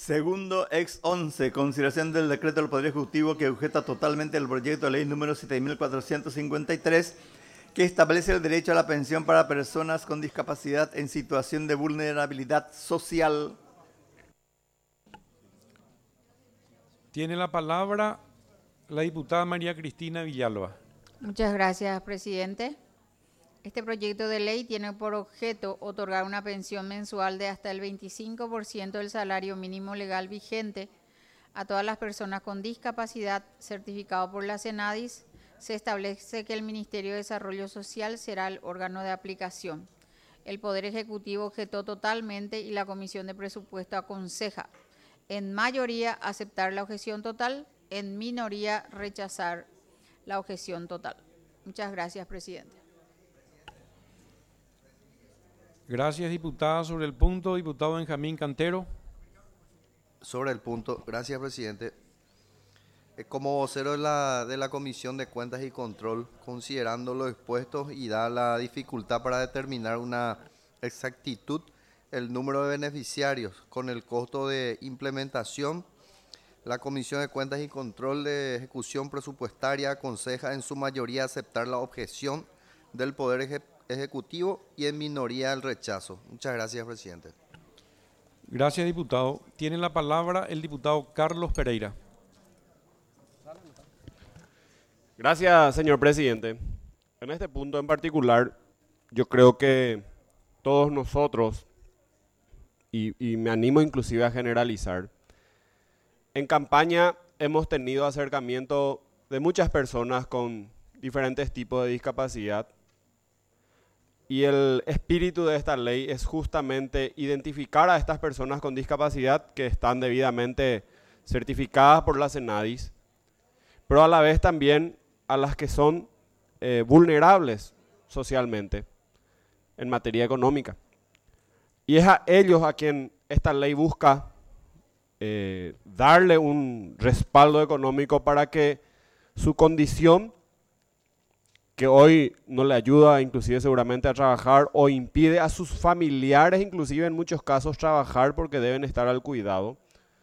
Segundo, ex 11, consideración del decreto del Poder Ejecutivo que objeta totalmente el proyecto de ley número 7453, que establece el derecho a la pensión para personas con discapacidad en situación de vulnerabilidad social. Tiene la palabra la diputada María Cristina Villalba. Muchas gracias, presidente. Este proyecto de ley tiene por objeto otorgar una pensión mensual de hasta el 25% del salario mínimo legal vigente a todas las personas con discapacidad certificado por la CENADIS. Se establece que el Ministerio de Desarrollo Social será el órgano de aplicación. El Poder Ejecutivo objetó totalmente y la Comisión de Presupuesto aconseja, en mayoría, aceptar la objeción total, en minoría, rechazar la objeción total. Muchas gracias, presidente. Gracias, diputada. Sobre el punto, diputado Benjamín Cantero. Sobre el punto, gracias, presidente. Como vocero de la Comisión de Cuentas y Control, considerando lo expuesto y da la dificultad para determinar una exactitud el número de beneficiarios con el costo de implementación, la Comisión de Cuentas y Control de Ejecución Presupuestaria aconseja en su mayoría aceptar la objeción del Poder Ejecutivo y en minoría el rechazo. Muchas gracias, presidente. Gracias, diputado. Tiene la palabra el diputado Carlos Pereira. Gracias, señor presidente. En este punto en particular, yo creo que todos nosotros, y me animo inclusive a generalizar, en campaña hemos tenido acercamiento de muchas personas con diferentes tipos de discapacidad, y el espíritu de esta ley es justamente identificar a estas personas con discapacidad que están debidamente certificadas por la CENADIS, pero a la vez también a las que son vulnerables socialmente en materia económica. Y es a ellos a quien esta ley busca darle un respaldo económico para que su condición, que hoy no le ayuda inclusive seguramente a trabajar o impide a sus familiares inclusive en muchos casos trabajar porque deben estar al cuidado,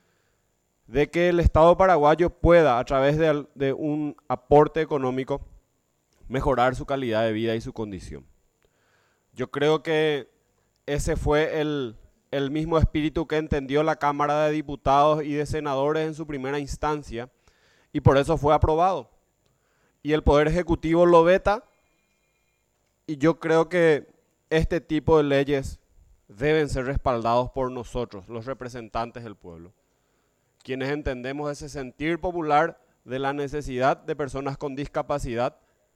de que el Estado paraguayo pueda a través de un aporte económico mejorar su calidad de vida y su condición. Yo creo que ese fue el mismo espíritu que entendió la Cámara de Diputados y de Senadores en su primera instancia y por eso fue aprobado. Y el Poder Ejecutivo lo veta, y yo creo que este tipo de leyes deben ser respaldados por nosotros, los representantes del pueblo, quienes entendemos ese sentir popular de la necesidad de personas con discapacidad.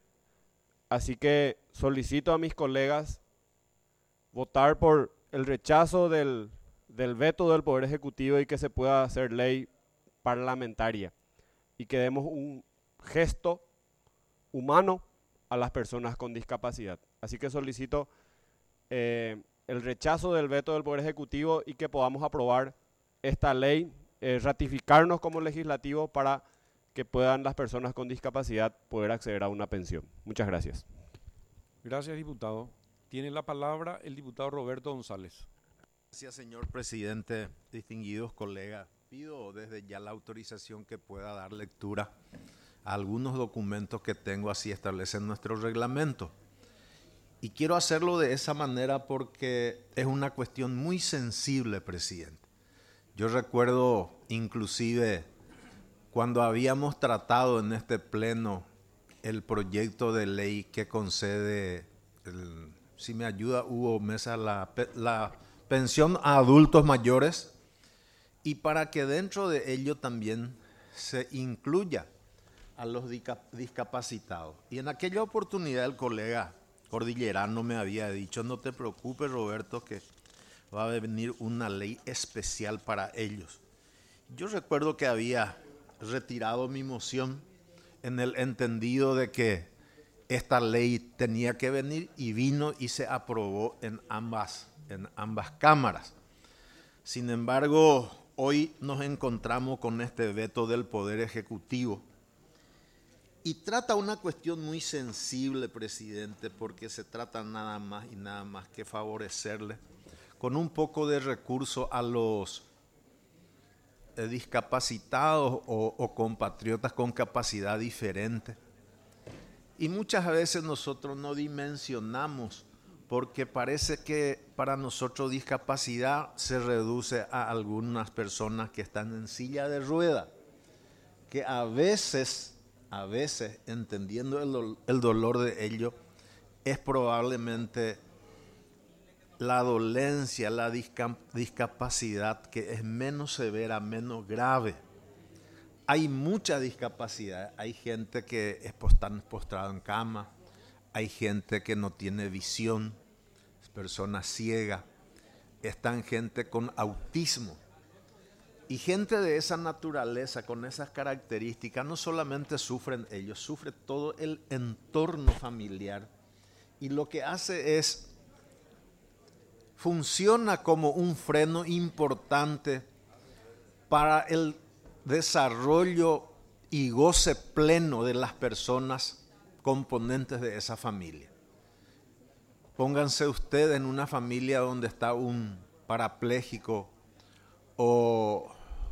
Así que solicito a mis colegas votar por el rechazo del veto del Poder Ejecutivo y que se pueda hacer ley parlamentaria y que demos un gesto humano a las personas con discapacidad. Así que solicito el rechazo del veto del Poder Ejecutivo y que podamos aprobar esta ley, ratificarnos como legislativo para que puedan las personas con discapacidad poder acceder a una pensión. Muchas gracias. Gracias, diputado. Tiene la palabra el diputado Roberto González. Gracias, señor presidente, distinguidos colegas. Pido desde ya la autorización que pueda dar lectura a algunos documentos que tengo, así establecen nuestro reglamento. Y quiero hacerlo de esa manera porque es una cuestión muy sensible, presidente. Yo recuerdo inclusive cuando habíamos tratado en este pleno el proyecto de ley que concede, si me ayuda Hugo Mesa, la pensión a adultos mayores, y para que dentro de ello también se incluya a los discapacitados. Y en aquella oportunidad el colega Cordillerano me había dicho, no te preocupes, Roberto, que va a venir una ley especial para ellos. Yo recuerdo que había retirado mi moción en el entendido de que esta ley tenía que venir, y vino y se aprobó en ambas cámaras. Sin embargo, hoy nos encontramos con este veto del Poder Ejecutivo y trata una cuestión muy sensible, presidente, porque se trata nada más y nada más que favorecerle con un poco de recurso a los discapacitados o compatriotas con capacidad diferente. Y muchas veces nosotros no dimensionamos porque parece que para nosotros discapacidad se reduce a algunas personas que están en silla de rueda, que a veces, entendiendo el dolor de ellos, es probablemente la dolencia, la discapacidad que es menos severa, menos grave. Hay mucha discapacidad, hay gente que está postrada en cama, hay gente que no tiene visión, personas ciegas, están gente con autismo. Y gente de esa naturaleza, con esas características, no solamente sufren ellos, sufre todo el entorno familiar. Y lo que hace es, funciona como un freno importante para el desarrollo y goce pleno de las personas componentes de esa familia. Pónganse ustedes en una familia donde está un parapléjico o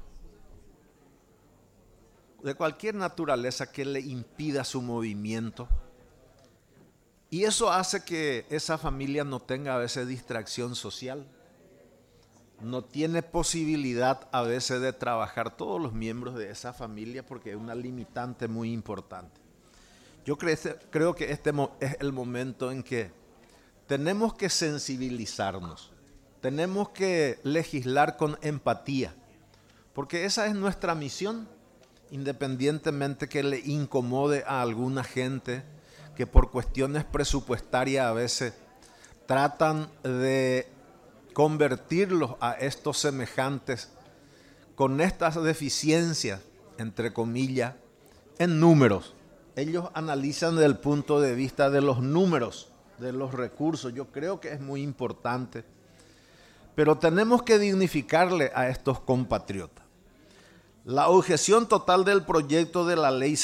de cualquier naturaleza que le impida su movimiento. Y eso hace que esa familia no tenga a veces distracción social. No tiene posibilidad a veces de trabajar todos los miembros de esa familia porque es una limitante muy importante. Yo creo que este es el momento en que tenemos que sensibilizarnos, tenemos que legislar con empatía, porque esa es nuestra misión, independientemente que le incomode a alguna gente que por cuestiones presupuestarias a veces tratan de convertirlos a estos semejantes con estas deficiencias, entre comillas, en números. Ellos analizan desde el punto de vista de los números, de los recursos. Yo creo que es muy importante, pero tenemos que dignificarle a estos compatriotas. La objeción total del proyecto de la ley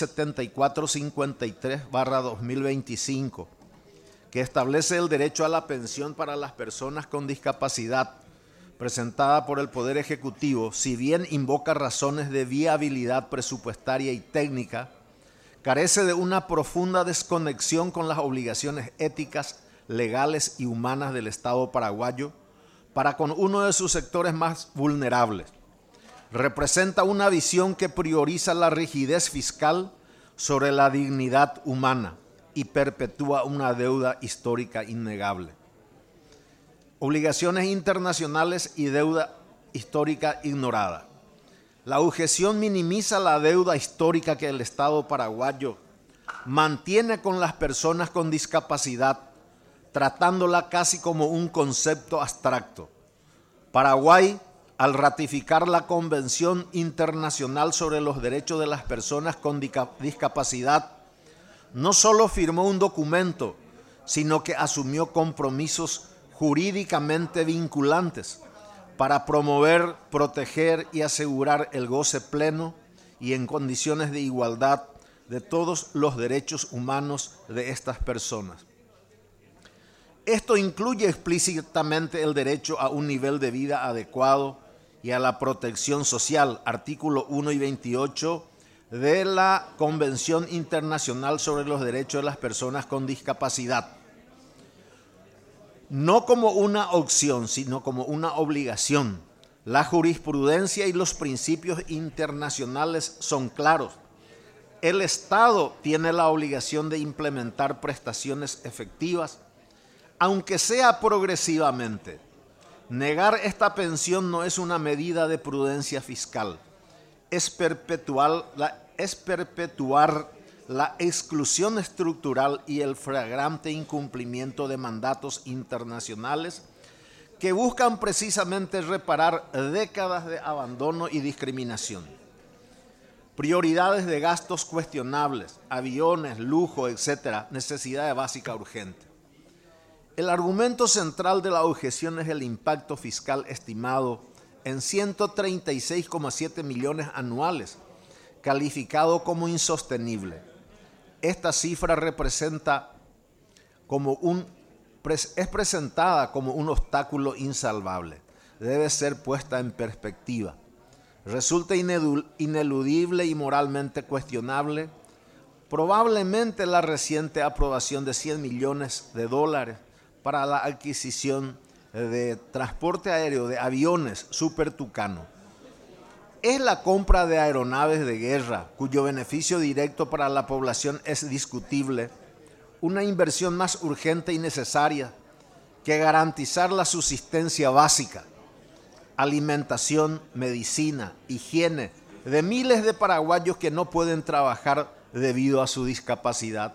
7453/2025, que establece el derecho a la pensión para las personas con discapacidad, presentada por el Poder Ejecutivo, si bien invoca razones de viabilidad presupuestaria y técnica, carece de una profunda desconexión con las obligaciones éticas, legales y humanas del Estado paraguayo para con uno de sus sectores más vulnerables. Representa una visión que prioriza la rigidez fiscal sobre la dignidad humana y perpetúa una deuda histórica innegable. Obligaciones internacionales y deuda histórica ignorada. La objeción minimiza la deuda histórica que el Estado paraguayo mantiene con las personas con discapacidad, tratándola casi como un concepto abstracto. Paraguay, al ratificar la Convención Internacional sobre los Derechos de las Personas con Discapacidad, no solo firmó un documento, sino que asumió compromisos jurídicamente vinculantes para promover, proteger y asegurar el goce pleno y en condiciones de igualdad de todos los derechos humanos de estas personas. Esto incluye explícitamente el derecho a un nivel de vida adecuado y a la protección social, artículo 1 y 28 de la Convención Internacional sobre los Derechos de las Personas con Discapacidad. No como una opción, sino como una obligación. La jurisprudencia y los principios internacionales son claros. El Estado tiene la obligación de implementar prestaciones efectivas, aunque sea progresivamente. Negar esta pensión no es una medida de prudencia fiscal, es perpetuar la exclusión estructural y el flagrante incumplimiento de mandatos internacionales que buscan precisamente reparar décadas de abandono y discriminación. Prioridades de gastos cuestionables, aviones, lujo, etc., necesidad básica urgente. El argumento central de la objeción es el impacto fiscal estimado en 136,7 millones anuales, calificado como insostenible. Esta cifra es presentada como un obstáculo insalvable. Debe ser puesta en perspectiva. resulta ineludible y moralmente cuestionable probablemente la reciente aprobación de $100 millones para la adquisición de transporte aéreo de aviones Super Tucano. Es la compra de aeronaves de guerra, cuyo beneficio directo para la población es discutible, una inversión más urgente y necesaria que garantizar la subsistencia básica, alimentación, medicina, higiene de miles de paraguayos que no pueden trabajar debido a su discapacidad.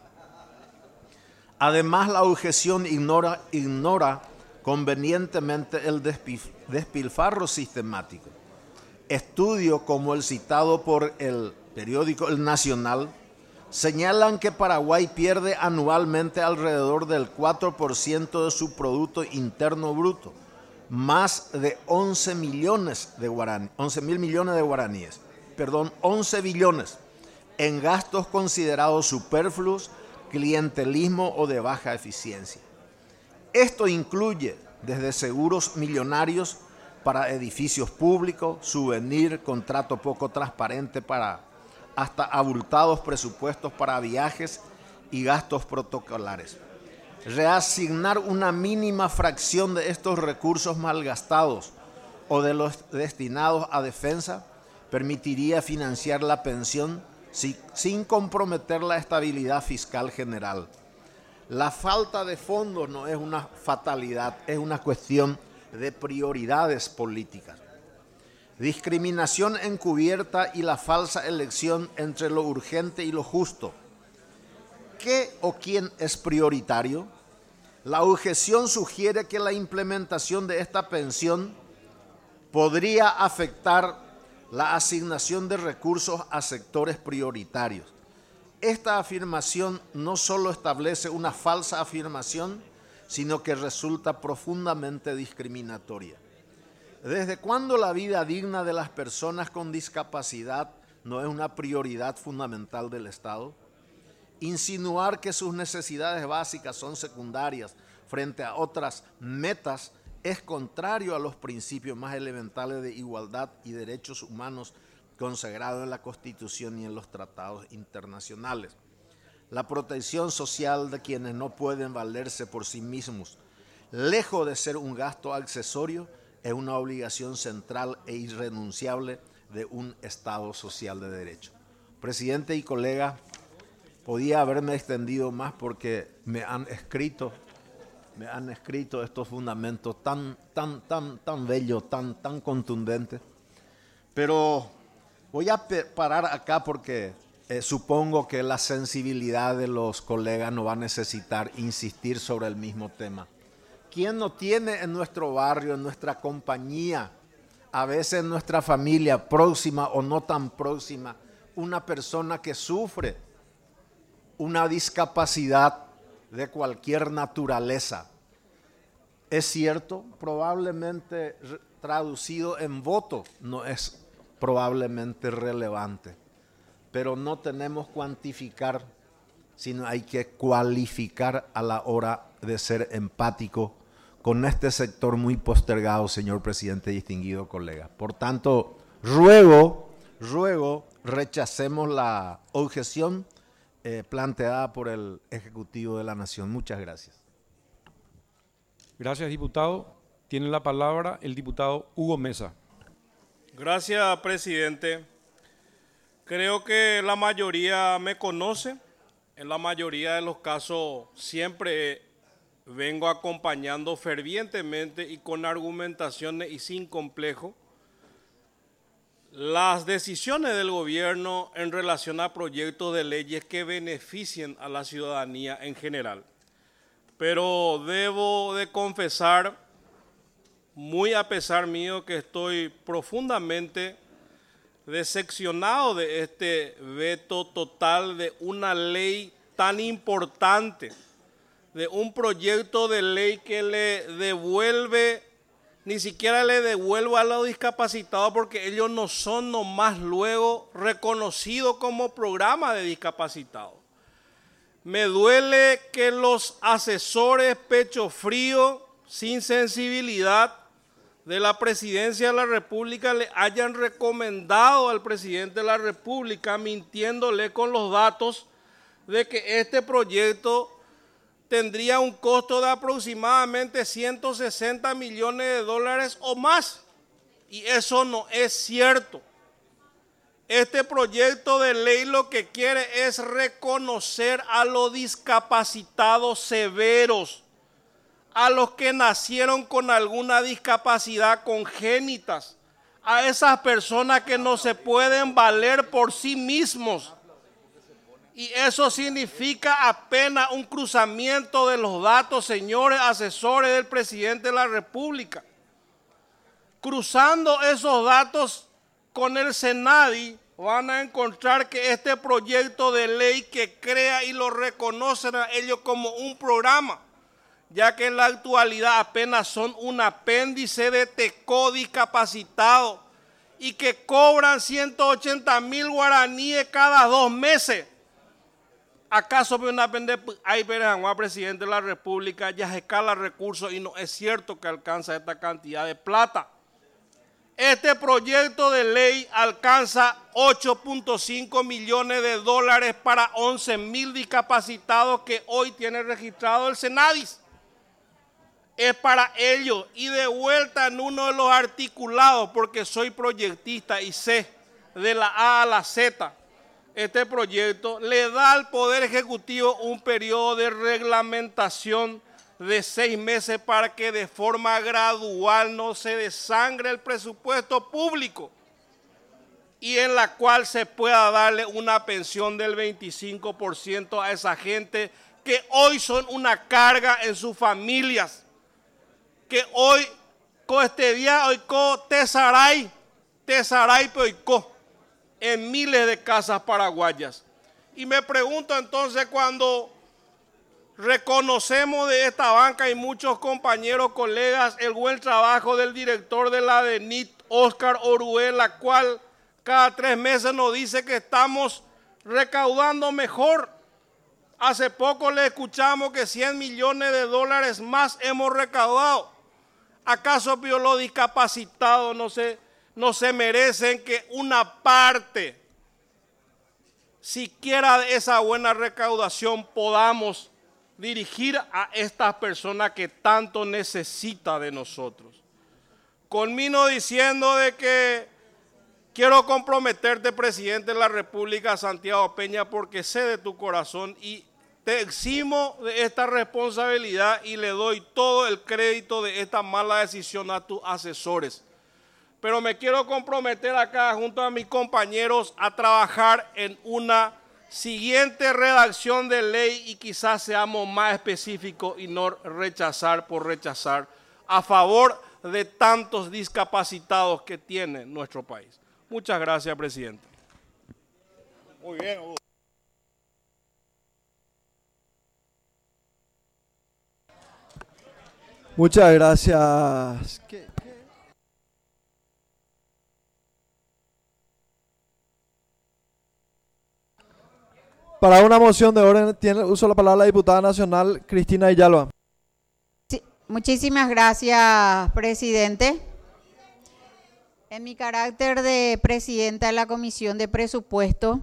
Además, la objeción ignora convenientemente el despilfarro sistemático. Estudios como el citado por el periódico El Nacional señalan que Paraguay pierde anualmente alrededor del 4% de su Producto Interno Bruto, más de 11 mil millones de guaraníes, 11 billones, en gastos considerados superfluos, clientelismo o de baja eficiencia. Esto incluye desde seguros millonarios para edificios públicos, souvenir, contrato poco transparente hasta abultados presupuestos para viajes y gastos protocolares. Reasignar una mínima fracción de estos recursos malgastados o de los destinados a defensa permitiría financiar la pensión sin comprometer la estabilidad fiscal general. La falta de fondos no es una fatalidad, es una cuestión de prioridades políticas. Discriminación encubierta y la falsa elección entre lo urgente y lo justo. ¿Qué o quién es prioritario? La objeción sugiere que la implementación de esta pensión podría afectar la asignación de recursos a sectores prioritarios. Esta afirmación no solo establece una falsa afirmación, sino que resulta profundamente discriminatoria. ¿Desde cuándo la vida digna de las personas con discapacidad no es una prioridad fundamental del Estado? Insinuar que sus necesidades básicas son secundarias frente a otras metas es contrario a los principios más elementales de igualdad y derechos humanos consagrados en la Constitución y en los tratados internacionales. La protección social de quienes no pueden valerse por sí mismos, lejos de ser un gasto accesorio, es una obligación central e irrenunciable de un Estado social de derecho. Presidente y colega, podía haberme extendido más porque me han escrito estos fundamentos tan bellos, tan contundentes, pero voy a parar acá porque supongo que la sensibilidad de los colegas no va a necesitar insistir sobre el mismo tema. ¿Quién no tiene en nuestro barrio, en nuestra compañía, a veces en nuestra familia, próxima o no tan próxima, una persona que sufre una discapacidad de cualquier naturaleza? Es cierto, probablemente traducido en voto no es probablemente relevante, pero no tenemos cuantificar, sino hay que cualificar a la hora de ser empático con este sector muy postergado, señor presidente, distinguido colega. Por tanto, ruego, rechacemos la objeción planteada por el Ejecutivo de la Nación. Muchas gracias. Gracias, diputado. Tiene la palabra el diputado Hugo Mesa. Gracias, presidente. Creo que la mayoría me conoce. En la mayoría de los casos siempre vengo acompañando fervientemente y con argumentaciones y sin complejo las decisiones del gobierno en relación a proyectos de leyes que beneficien a la ciudadanía en general. Pero debo de confesar, muy a pesar mío, que estoy profundamente decepcionado de este veto total de una ley tan importante, de un proyecto de ley que le devuelve, ni siquiera le devuelve a los discapacitados porque ellos no son nomás luego reconocidos como programa de discapacitados. Me duele que los asesores pecho frío, sin sensibilidad, de la Presidencia de la República le hayan recomendado al presidente de la República, mintiéndole con los datos, de que este proyecto tendría un costo de aproximadamente 160 millones de dólares o más. Y eso no es cierto. Este proyecto de ley lo que quiere es reconocer a los discapacitados severos, a los que nacieron con alguna discapacidad congénitas, a esas personas que no se pueden valer por sí mismos. Y eso significa apenas un cruzamiento de los datos, señores asesores del presidente de la República. Cruzando esos datos con el SENADI, van a encontrar que este proyecto de ley que crea y lo reconocen a ellos como un programa, ya que en la actualidad apenas son un apéndice de TECO discapacitados y que cobran 180.000 guaraníes cada 2 meses. ¿Acaso hay presidente de la República ya se escala recursos y no es cierto que alcanza esta cantidad de plata? Este proyecto de ley alcanza 8.5 millones de dólares para 11.000 discapacitados que hoy tiene registrado el SENADIS. Es para ellos, y de vuelta en uno de los articulados, porque soy proyectista y sé de la A a la Z, este proyecto le da al Poder Ejecutivo un periodo de reglamentación de 6 meses para que de forma gradual no se desangre el presupuesto público y en la cual se pueda darle una pensión del 25% a esa gente que hoy son una carga en sus familias, que hoy, este día, hoy tesaray peoicó en miles de casas paraguayas. Y me pregunto entonces, cuando reconocemos de esta banca y muchos compañeros, colegas, el buen trabajo del director de la DENIT, Óscar Orué, la cual cada 3 meses nos dice que estamos recaudando mejor. Hace poco le escuchamos que 100 millones de dólares más hemos recaudado. ¿Acaso los discapacitados no se merecen que una parte, siquiera de esa buena recaudación, podamos dirigir a estas personas que tanto necesitan de nosotros? Culmino diciendo de que quiero comprometerte, presidente de la República, Santiago Peña, porque sé de tu corazón y te eximo de esta responsabilidad y le doy todo el crédito de esta mala decisión a tus asesores. Pero me quiero comprometer acá junto a mis compañeros a trabajar en una siguiente redacción de ley y quizás seamos más específicos y no rechazar por rechazar a favor de tantos discapacitados que tiene nuestro país. Muchas gracias, presidente. Muy bien, Hugo. Muchas gracias. Para una moción de orden tiene uso de la palabra la diputada nacional Cristina Villalba. Sí, muchísimas gracias, presidente. En mi carácter de presidenta de la Comisión de Presupuesto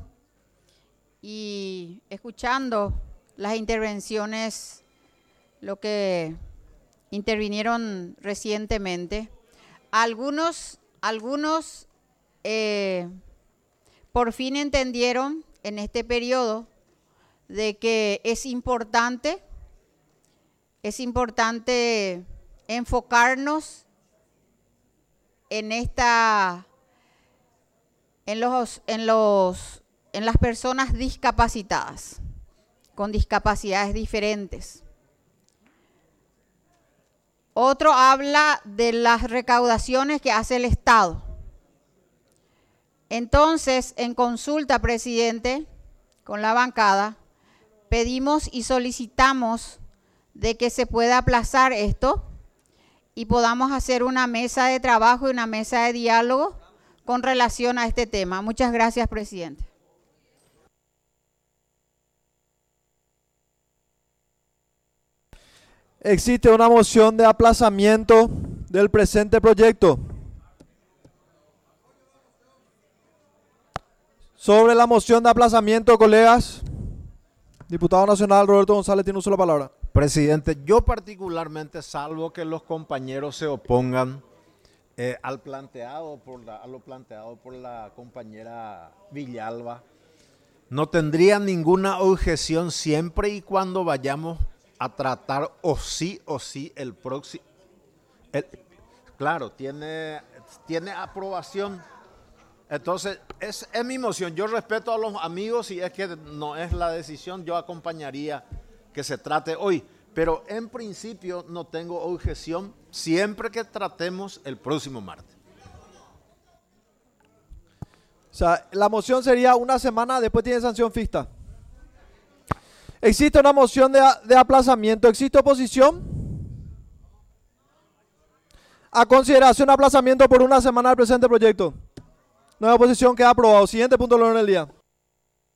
y escuchando las intervenciones, lo que intervinieron recientemente, algunos por fin entendieron en este periodo de que es importante enfocarnos en las personas discapacitadas, con discapacidades diferentes. Otro habla de las recaudaciones que hace el Estado. Entonces, en consulta, presidente, con la bancada, pedimos y solicitamos de que se pueda aplazar esto y podamos hacer una mesa de trabajo y una mesa de diálogo con relación a este tema. Muchas gracias, presidente. Existe una moción de aplazamiento del presente proyecto. Sobre la moción de aplazamiento, colegas, diputado nacional Roberto González tiene uso de la palabra. Presidente, yo particularmente, salvo que los compañeros se opongan a lo planteado por la compañera Villalba, no tendría ninguna objeción siempre y cuando vayamos a tratar o sí el próximo. Claro, tiene aprobación. Entonces, es mi moción. Yo respeto a los amigos, si es que no es la decisión, yo acompañaría que se trate hoy. Pero en principio no tengo objeción siempre que tratemos el próximo martes. O sea, la moción sería una semana, después tiene sanción fija. Existe una moción de aplazamiento. ¿Existe oposición? A consideración aplazamiento por una semana del presente proyecto. No hay oposición, queda aprobado. Siguiente punto del orden del día.